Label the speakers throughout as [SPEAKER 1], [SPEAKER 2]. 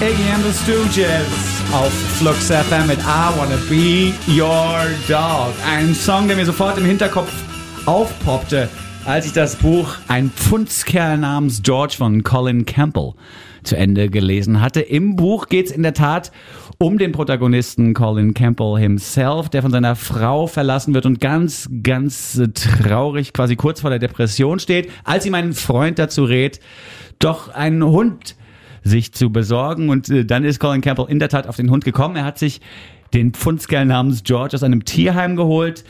[SPEAKER 1] Iggy and the Stooges auf Flux FM mit I Wanna Be Your Dog. Ein Song, der mir sofort im Hinterkopf aufpoppte, als ich das Buch Ein Pfundskerl namens George von Colin Campbell zu Ende gelesen hatte. Im Buch geht es in der Tat um den Protagonisten Colin Campbell himself, der von seiner Frau verlassen wird und ganz, ganz traurig quasi kurz vor der Depression steht, als ihm ein Freund dazu rät, doch einen Hund sich zu besorgen. Und dann ist Colin Campbell in der Tat auf den Hund gekommen. Er hat sich den Pfundskerl namens George aus einem Tierheim geholt,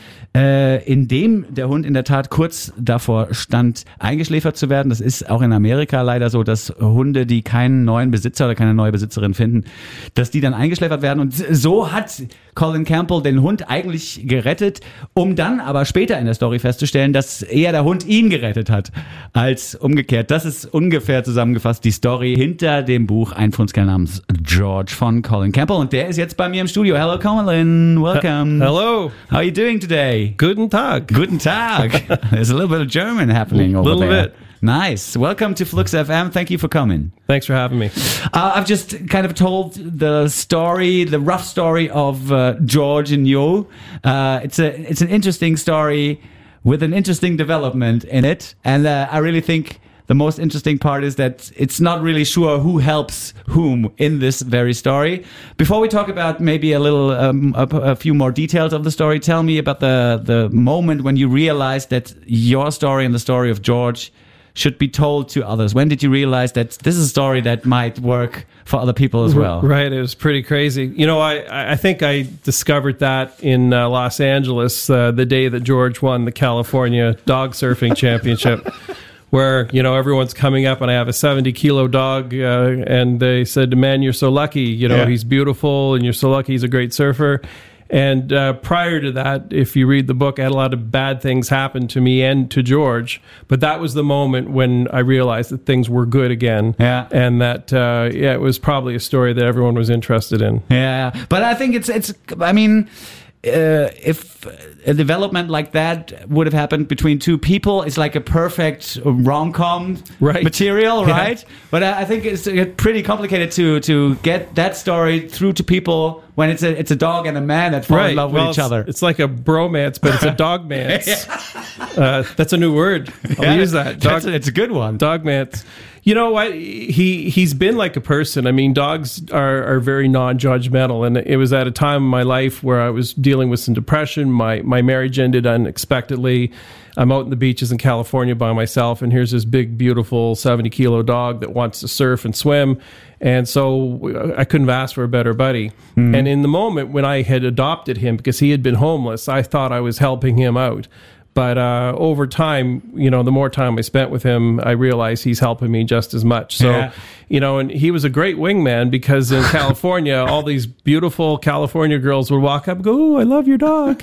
[SPEAKER 1] in dem der Hund in der Tat kurz davor stand, eingeschläfert zu werden. Das ist auch in Amerika leider so, dass Hunde, die keinen neuen Besitzer oder keine neue Besitzerin finden, dass die dann eingeschläfert werden. Und so hat Colin Campbell den Hund eigentlich gerettet, um dann aber später in der Story festzustellen, dass eher der Hund ihn gerettet hat, als umgekehrt. Das ist ungefähr zusammengefasst die Story hinter dem Buch Ein Pfundskerl namens George von Colin Campbell. Und der ist jetzt bei mir im Studio. Hello, Colin. Welcome.
[SPEAKER 2] Hello.
[SPEAKER 1] How are you doing today?
[SPEAKER 2] Guten Tag.
[SPEAKER 1] Guten Tag. There's a little bit of German happening over
[SPEAKER 2] Little
[SPEAKER 1] there.
[SPEAKER 2] bit.
[SPEAKER 1] Nice. Welcome to Flux FM. Thank you for coming.
[SPEAKER 2] Thanks for having me.
[SPEAKER 1] I've just kind of told the story, the rough story of George and you. It's an interesting story with an interesting development in it, and I really think the most interesting part is that it's not really sure who helps whom in this very story. Before we talk about maybe a little, a few more details of the story, tell me about the moment when you realized that your story and the story of George should be told to others. When did you realize that this is a story that might work for other people as well?
[SPEAKER 2] Right, it was pretty crazy. You know, I think I discovered that in Los Angeles the day that George won the California Dog Surfing Championship. Where, you know, everyone's coming up and I have a 70-kilo dog and they said, man, you're so lucky. You know, he's beautiful and you're so lucky. He's a great surfer. And prior to that, if you read the book, I had a lot of bad things happen to me and to George. But that was the moment when I realized that things were good again.
[SPEAKER 1] Yeah.
[SPEAKER 2] And that, it was probably a story that everyone was interested in.
[SPEAKER 1] Yeah. But I think it's I mean, if a development like that would have happened between two people, it's like a perfect rom-com material, right? Yeah. But I think it's pretty complicated to get that story through to people when it's a dog and a man that fall in love with each other.
[SPEAKER 2] It's like a bromance, but it's a dogmance. That's a new word. I'll use that.
[SPEAKER 1] It's a good one.
[SPEAKER 2] Dogmance. You know what? He's been like a person. I mean, dogs are very non-judgmental, and it was at a time in my life where I was dealing with some depression. My marriage ended unexpectedly. I'm out in the beaches in California by myself, and here's this big, beautiful 70-kilo dog that wants to surf and swim. And so I couldn't have asked for a better buddy. Mm-hmm. And in the moment when I had adopted him, because he had been homeless, I thought I was helping him out. But over time, you know, the more time I spent with him, I realized he's helping me just as much. So, you know, and he was a great wingman because in California, all these beautiful California girls would walk up and go, "Oh, I love your dog."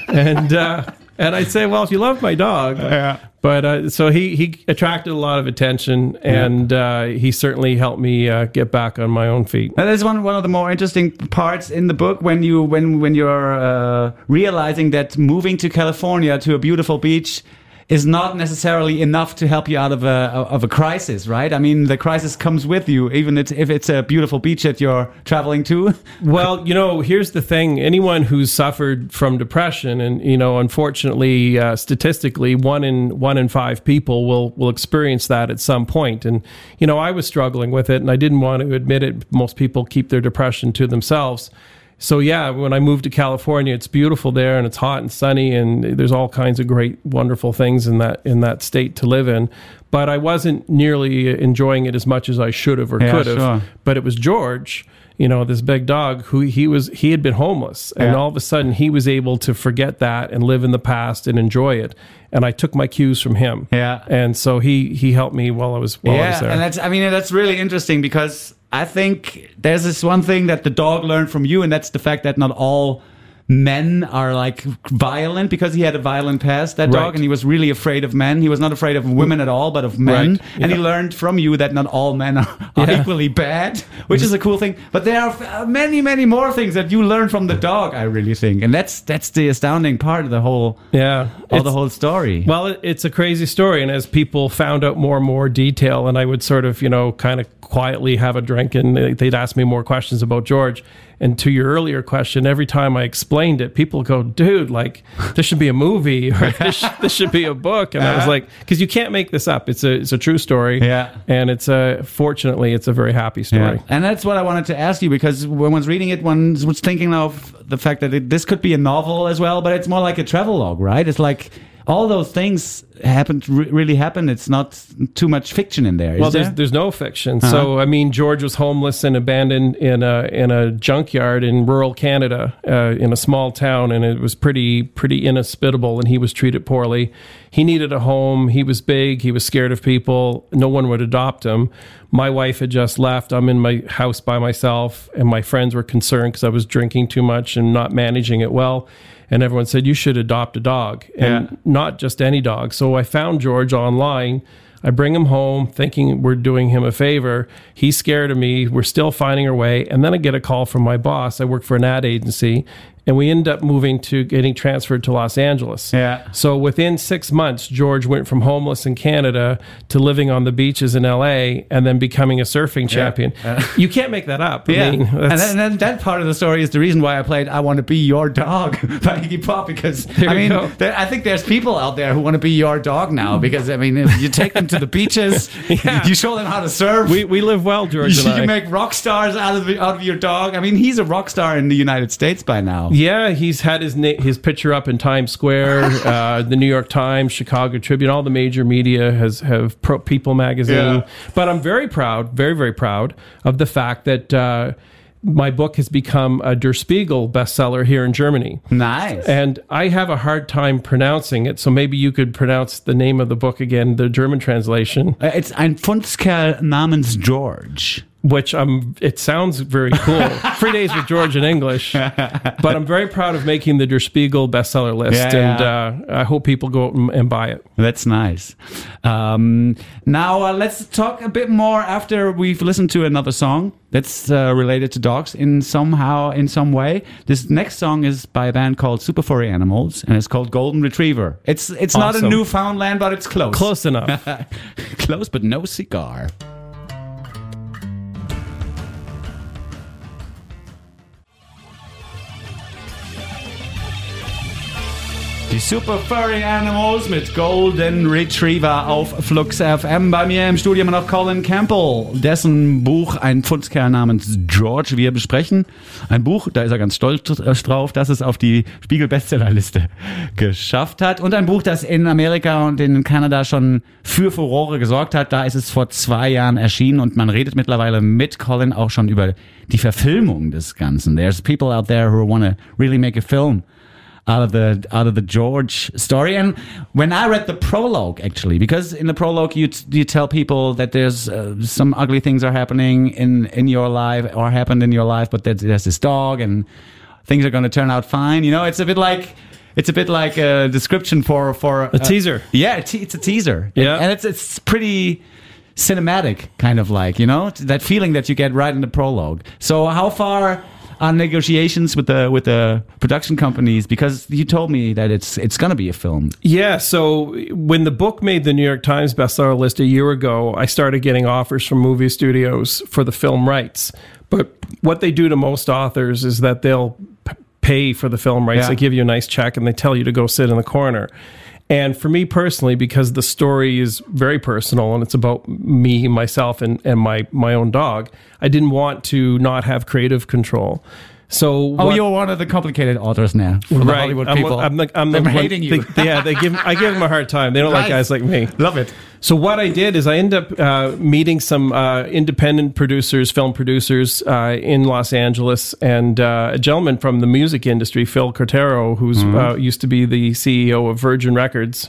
[SPEAKER 2] And I'd say, well, if you love my dog. But so he attracted a lot of attention, and he certainly helped me get back on my own feet.
[SPEAKER 1] That is one of the more interesting parts in the book when you're realizing that moving to California to a beautiful beach is not necessarily enough to help you out of a crisis, right? I mean, the crisis comes with you, even if it's a beautiful beach that you're traveling to.
[SPEAKER 2] Well, you know, here's the thing. Anyone who's suffered from depression, and, you know, unfortunately, statistically, one in five people will experience that at some point. And, you know, I was struggling with it, and I didn't want to admit it. Most people keep their depression to themselves. So yeah, when I moved to California, it's beautiful there and it's hot and sunny and there's all kinds of great, wonderful things in that state to live in. But I wasn't nearly enjoying it as much as I should have or could have. Sure. But it was George, you know, this big dog who he had been homeless, and all of a sudden he was able to forget that and live in the past and enjoy it. And I took my cues from him. Yeah. And so he helped me while I was there.
[SPEAKER 1] And that's really interesting because I think there's this one thing that the dog learned from you, and that's the fact that not all men are like violent because he had a violent past, that dog,
[SPEAKER 2] Right.
[SPEAKER 1] and he was really afraid of men. He was not afraid of women at all, but of men.
[SPEAKER 2] Right.
[SPEAKER 1] And he
[SPEAKER 2] Yeah.
[SPEAKER 1] learned from you that not all men are
[SPEAKER 2] Yeah.
[SPEAKER 1] equally bad, which is a cool thing. But there are many, many more things that you learn from the dog, I really think. And that's the astounding part of the whole story.
[SPEAKER 2] Well, it's a crazy story, and as people found out more and more detail, and I would sort of, kind of quietly have a drink, and they'd ask me more questions about George. And to your earlier question, every time I explained it, people go, dude, like, this should be a movie, or this should be a book. And I was like, because you can't make this up. It's a true story.
[SPEAKER 1] Yeah.
[SPEAKER 2] And fortunately, it's a very happy story.
[SPEAKER 1] Yeah. And that's what I wanted to ask you, because when one's reading it, one was thinking of the fact that this could be a novel as well, but it's more like a travelogue, right? It's like all those things really happened. It's not too much fiction in there.
[SPEAKER 2] Well,
[SPEAKER 1] there?
[SPEAKER 2] there's no fiction. So, I mean, George was homeless and abandoned in a junkyard in rural Canada, in a small town, and it was pretty inhospitable, and he was treated poorly. He needed a home. He was big. He was scared of people. No one would adopt him. My wife had just left. I'm in my house by myself, and my friends were concerned because I was drinking too much and not managing it well. And everyone said, you should adopt a dog, and not just any dog. So I found George online. I bring him home thinking we're doing him a favor. He's scared of me. We're still finding our way. And then I get a call from my boss. I work for an ad agency. And we end up getting transferred to Los Angeles.
[SPEAKER 1] Yeah.
[SPEAKER 2] So within 6 months, George went from homeless in Canada to living on the beaches in LA and then becoming a surfing champion. You can't make that up.
[SPEAKER 1] Yeah.
[SPEAKER 2] I mean,
[SPEAKER 1] and then that part of the story is the reason why I played I Want to Be Your Dog by Iggy Pop, because I think there's people out there who want to be your dog now, because I mean, if you take them to the beaches, you show them how to surf.
[SPEAKER 2] We live well, George and I.
[SPEAKER 1] You make rock stars out of your dog. I mean, he's a rock star in the United States by now.
[SPEAKER 2] Yeah, he's had his picture up in Times Square, the New York Times, Chicago Tribune, all the major media have People magazine.
[SPEAKER 1] Yeah.
[SPEAKER 2] But I'm very proud, very, very proud of the fact that my book has become a Der Spiegel bestseller here in Germany.
[SPEAKER 1] Nice.
[SPEAKER 2] And I have a hard time pronouncing it, so maybe you could pronounce the name of the book again, the German translation.
[SPEAKER 1] It's Ein Pfundskerl namens George.
[SPEAKER 2] Which it sounds very cool. 3 Days with George in English. But I'm very proud of making the Der Spiegel bestseller list. And I hope people go out and buy it.
[SPEAKER 1] That's nice. Now let's talk a bit more after we've listened to another song that's related to dogs in some way. This next song is by a band called Super Furry Animals, and it's called Golden Retriever. It's awesome. Not a Newfoundland, but it's close.
[SPEAKER 2] Close enough.
[SPEAKER 1] Close, but no cigar. Die Super Furry Animals mit Golden Retriever auf Flux FM. Bei mir im Studio immer noch Colin Campbell, dessen Buch Ein Pfundskerl namens George wir besprechen. Ein Buch, da ist er ganz stolz drauf, dass es auf die Spiegel-Bestsellerliste geschafft hat. Und ein Buch, das in Amerika und in Kanada schon für Furore gesorgt hat. Da ist es vor 2 Jahren erschienen und man redet mittlerweile mit Colin auch schon über die Verfilmung des Ganzen. There's people out there who want to really make a film out of the George story. And when I read the prologue, actually, because in the prologue you tell people that there's some ugly things are happening in your life or happened in your life, but there's this dog and things are going to turn out fine. You know, it's a bit like a description for
[SPEAKER 2] a teaser.
[SPEAKER 1] Yeah, it's a teaser.
[SPEAKER 2] Yeah,
[SPEAKER 1] and it's pretty cinematic, kind of like, you know, that feeling that you get right in the prologue. So how far are negotiations with the production companies, because you told me that it's going to be a film?
[SPEAKER 2] Yeah, so when the book made the New York Times bestseller list a year ago, I started getting offers from movie studios for the film rights. But what they do to most authors is that they'll pay for the film rights.
[SPEAKER 1] Yeah.
[SPEAKER 2] They give you a nice check and they tell you to go sit in the corner. And for me personally, because the story is very personal and it's about me, myself, and my own dog, I didn't want to not have creative control. So
[SPEAKER 1] you're one of the complicated authors now. For the Hollywood people.
[SPEAKER 2] I'm
[SPEAKER 1] hating you.
[SPEAKER 2] I give them a hard time. They don't like guys like me.
[SPEAKER 1] Love it.
[SPEAKER 2] So what I did is I ended up meeting some independent producers, film producers in Los Angeles, and a gentleman from the music industry, Phil Cortero, who's used to be the CEO of Virgin Records.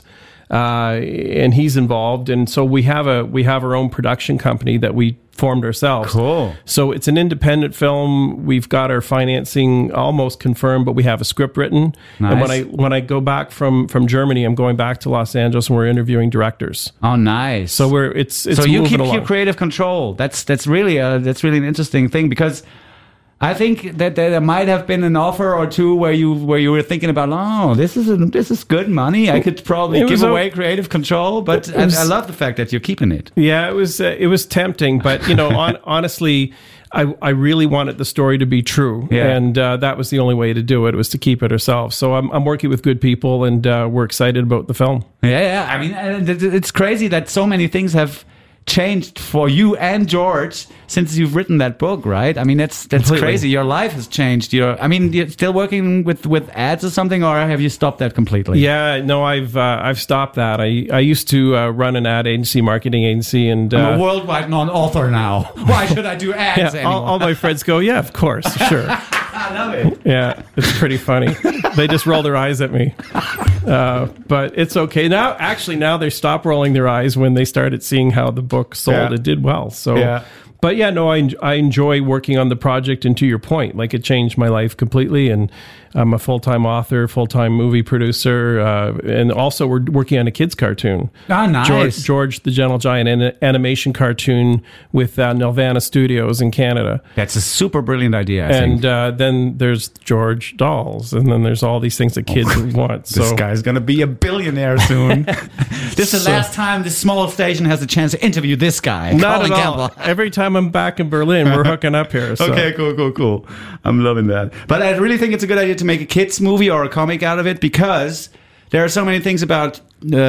[SPEAKER 2] and he's involved. And so we have our own production company that we formed ourselves.
[SPEAKER 1] Cool.
[SPEAKER 2] So it's an independent film. We've got our financing almost confirmed, but we have a script written.
[SPEAKER 1] Nice.
[SPEAKER 2] And when I go back from Germany, I'm going back to Los Angeles, and we're interviewing directors.
[SPEAKER 1] Oh, nice.
[SPEAKER 2] So it's
[SPEAKER 1] so you
[SPEAKER 2] moving
[SPEAKER 1] keep
[SPEAKER 2] along.
[SPEAKER 1] your creative control. That's really an interesting thing, because I think that there might have been an offer or two where you were thinking about, oh, this is good money. I could probably give away creative control, but I love the fact that you're keeping it.
[SPEAKER 2] Yeah, it was tempting, but honestly, I really wanted the story to be true, and that was the only way to do it, was to keep it ourselves. So I'm working with good people, and we're excited about the film.
[SPEAKER 1] Yeah. I mean, it's crazy that so many things have changed for you and George since you've written that book, right? I mean, that's
[SPEAKER 2] Completely.
[SPEAKER 1] crazy. Your life has changed. You're still working with ads or something, or have you stopped that completely?
[SPEAKER 2] Yeah, no, I've stopped that. I used to run an ad agency, marketing agency, and
[SPEAKER 1] I'm a worldwide non-author now. Why should I do ads anymore?
[SPEAKER 2] all my friends go, yeah, of course, sure.
[SPEAKER 1] I love it.
[SPEAKER 2] Yeah, it's pretty funny. They just roll their eyes at me. But it's okay. Now they stop rolling their eyes when they started seeing how the book sold.
[SPEAKER 1] Yeah.
[SPEAKER 2] It did well. So,
[SPEAKER 1] Yeah.
[SPEAKER 2] But yeah, no, I enjoy working on the project. And to your point, like, it changed my life completely. And I'm a full-time author, full-time movie producer. And also we're working on a kids cartoon.
[SPEAKER 1] Ah, nice.
[SPEAKER 2] George the Gentle Giant, an animation cartoon with Nelvana Studios in Canada.
[SPEAKER 1] That's a super brilliant idea, I think.
[SPEAKER 2] And then there's George Dolls, and then there's all these things that kids want. So
[SPEAKER 1] This guy's going to be a billionaire soon. This is the last time this small station has a chance to interview this guy.
[SPEAKER 2] not
[SPEAKER 1] Colin
[SPEAKER 2] at all.
[SPEAKER 1] Campbell.
[SPEAKER 2] Every time I'm back in Berlin, we're hooking up here. So.
[SPEAKER 1] Okay, cool. I'm loving that. But I really think it's a good idea to make a kids movie or a comic out of it, because there are so many things about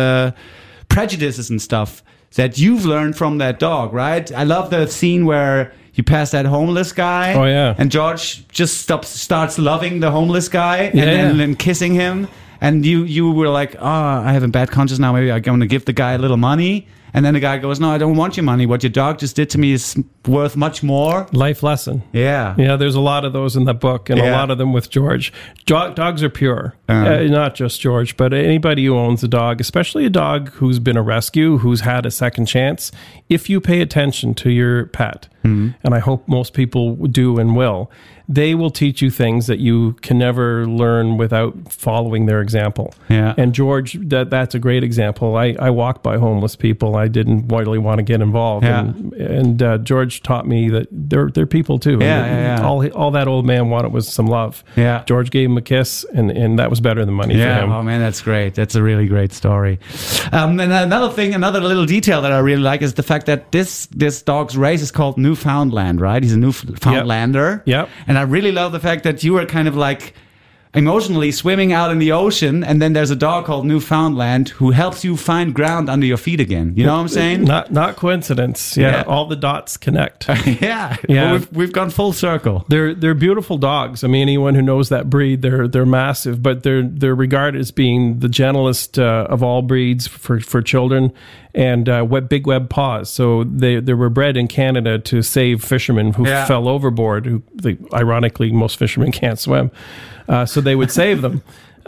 [SPEAKER 1] prejudices and stuff that you've learned from that dog, right? I love the scene where you pass that homeless guy.
[SPEAKER 2] Oh, yeah.
[SPEAKER 1] And George just starts loving the homeless guy
[SPEAKER 2] Yeah,
[SPEAKER 1] and then kissing him. And you were like, oh, I have a bad conscience now. Maybe I'm going to give the guy a little money. And then the guy goes, no, I don't want your money. What your dog just did to me is worth much more.
[SPEAKER 2] Life lesson.
[SPEAKER 1] Yeah.
[SPEAKER 2] Yeah, there's a lot of those in that book, and a lot of them with George. Dogs are pure. Not just George, but anybody who owns a dog, especially a dog who's been a rescue, who's had a second chance, if you pay attention to your pet, and I hope most people do and will, they will teach you things that you can never learn without following their example.
[SPEAKER 1] Yeah.
[SPEAKER 2] And George, that's a great example. I walk by homeless people. I didn't really want to get involved.
[SPEAKER 1] Yeah.
[SPEAKER 2] And George taught me that they're people too.
[SPEAKER 1] Yeah.
[SPEAKER 2] All that old man wanted was some love.
[SPEAKER 1] Yeah.
[SPEAKER 2] George gave him a kiss, and that was better than money for him.
[SPEAKER 1] Oh man, that's great. That's a really great story. And another little detail that I really like is the fact that this dog's race is called Newfoundland, right? He's a Newfoundlander.
[SPEAKER 2] Yep.
[SPEAKER 1] And I really love the fact that you are kind of like emotionally swimming out in the ocean, and then there's a dog called Newfoundland who helps you find ground under your feet again. You know what I'm saying?
[SPEAKER 2] Not coincidence. Yeah,
[SPEAKER 1] Yeah.
[SPEAKER 2] all the dots connect.
[SPEAKER 1] Yeah.
[SPEAKER 2] Yeah.
[SPEAKER 1] Well, we've gone full circle.
[SPEAKER 2] They're beautiful dogs. I mean, anyone who knows that breed, they're massive, but they're regarded as being the gentlest of all breeds for children, and big web paws. So they were bred in Canada to save fishermen who fell overboard. Ironically, most fishermen can't swim, so they would save them.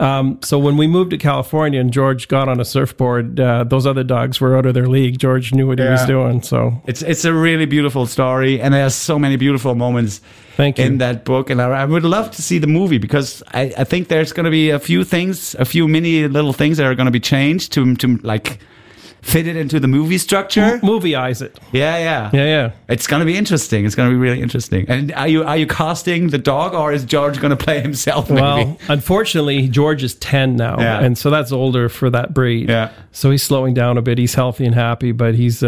[SPEAKER 2] So when we moved to California and George got on a surfboard, those other dogs were out of their league. George knew what he was doing. So
[SPEAKER 1] It's a really beautiful story, and there's so many beautiful moments
[SPEAKER 2] Thank you.
[SPEAKER 1] in that book. And I would love to see the movie, because I think there's going to be a few mini little things that are going to be changed to like fit it into the movie structure.
[SPEAKER 2] Movie-eyes it.
[SPEAKER 1] Yeah. It's going to be interesting. It's going to be really interesting. And are you casting the dog, or is George going to play himself? Maybe?
[SPEAKER 2] Well, unfortunately, George is 10 now, and so that's older for that breed.
[SPEAKER 1] Yeah.
[SPEAKER 2] So he's slowing down a bit. He's healthy and happy, but he's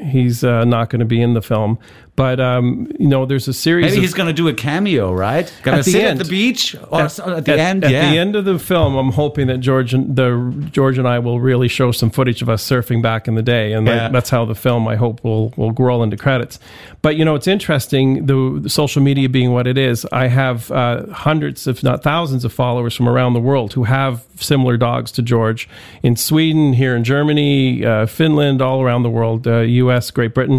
[SPEAKER 2] not going to be in the film. But there's a series.
[SPEAKER 1] Maybe he's going to do a cameo, right? Going to sit at the beach or at the end.
[SPEAKER 2] At the end of the film, I'm hoping that George and I will really show some footage of us surfing back in the day, and that's how the film, I hope, will roll into credits. But it's interesting, the social media being what it is. I have hundreds, if not thousands, of followers from around the world who have similar dogs to George in Sweden, here in Germany, Finland, all around the world, U.S., Great Britain.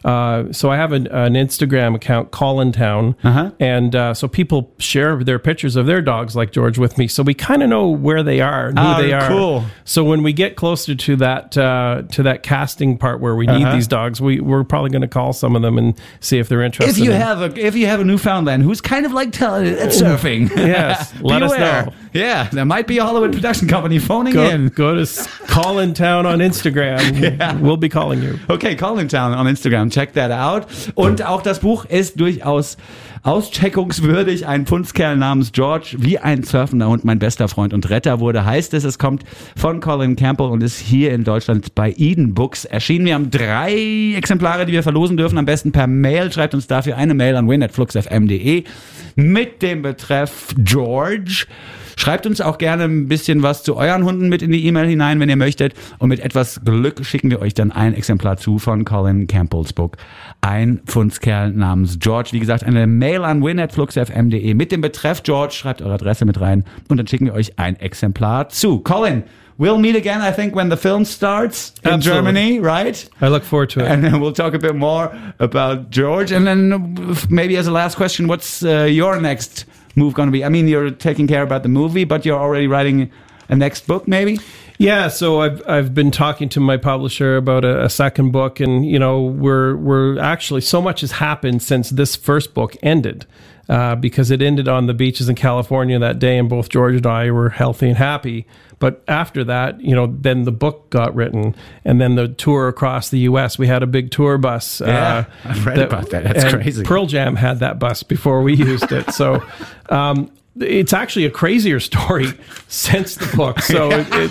[SPEAKER 2] So I have an Instagram account, Collintown, and so people share their pictures of their dogs like George with me. So we kind of know where they are and who they are.
[SPEAKER 1] Cool.
[SPEAKER 2] So when we get closer to that casting part where we need these dogs, we're probably going to call some of them and see if they're interested.
[SPEAKER 1] If you have a Newfoundland who's kind of like at surfing,
[SPEAKER 2] yes, let us know.
[SPEAKER 1] Yeah, there might be a Hollywood production company phoning in.
[SPEAKER 2] Go to Collintown on Instagram. We'll be calling you.
[SPEAKER 1] Okay, Collintown on Instagram. Check that out. Und auch das Buch ist durchaus auscheckungswürdig. Ein Pfundskerl namens George, wie ein surfender Hund, mein bester Freund und Retter wurde, heißt es. Es kommt von Colin Campbell und ist hier in Deutschland bei Eden Books erschienen. Wir haben 3 Exemplare, die wir verlosen dürfen. Am besten per Mail. Schreibt uns dafür eine Mail an win@fluxfm.de mit dem Betreff George. Schreibt uns auch gerne ein bisschen was zu euren Hunden mit in die E-Mail hinein, wenn ihr möchtet. Und mit etwas Glück schicken wir euch dann ein Exemplar zu von Colin Campbells Buch. Ein Pfundskerl namens George. Wie gesagt, eine Mail an win@fluxfm.de mit dem Betreff George. Schreibt eure Adresse mit rein und dann schicken wir euch ein Exemplar zu. Colin, we'll meet again, I think, when the film starts in Germany, right?
[SPEAKER 2] I look forward to it.
[SPEAKER 1] And then we'll talk a bit more about George. And then maybe as a last question, what's your next move going to be? I mean, you're taking care about the movie, but you're already writing a next book, maybe?
[SPEAKER 2] Yeah, so I've been talking to my publisher about a second book, and we're actually, so much has happened since this first book ended, because it ended on the beaches in California that day, and both George and I were healthy and happy. But after that, then the book got written, and then the tour across the U.S. We had a big tour bus.
[SPEAKER 1] Yeah, I've read about that. That's crazy.
[SPEAKER 2] Pearl Jam had that bus before we used it, so. It's actually a crazier story since the book. So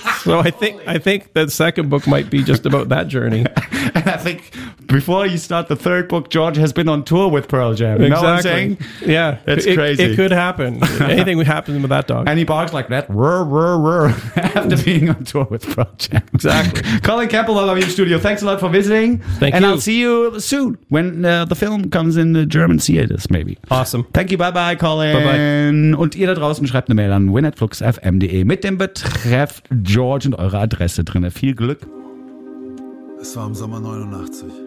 [SPEAKER 2] I think the second book might be just about that journey.
[SPEAKER 1] And I think before you start the third book, George has been on tour with Pearl Jam. You know what I'm saying?
[SPEAKER 2] Yeah.
[SPEAKER 1] It's crazy.
[SPEAKER 2] It could happen. Anything would happen with that dog.
[SPEAKER 1] And he barks like that, after being on tour with Pearl Jam.
[SPEAKER 2] Exactly.
[SPEAKER 1] Colin Campbell, I love you, studio. Thanks a lot for visiting.
[SPEAKER 2] Thank you.
[SPEAKER 1] And I'll see you soon when the film comes in the German theaters, maybe.
[SPEAKER 2] Awesome.
[SPEAKER 1] Thank you. Bye-bye, Colin.
[SPEAKER 2] Bye-bye.
[SPEAKER 1] Und ihr da draußen schreibt eine Mail an win@fluxfm.de mit dem Betreff George und eure Adresse drin. Viel Glück.
[SPEAKER 3] Es war im Sommer 89.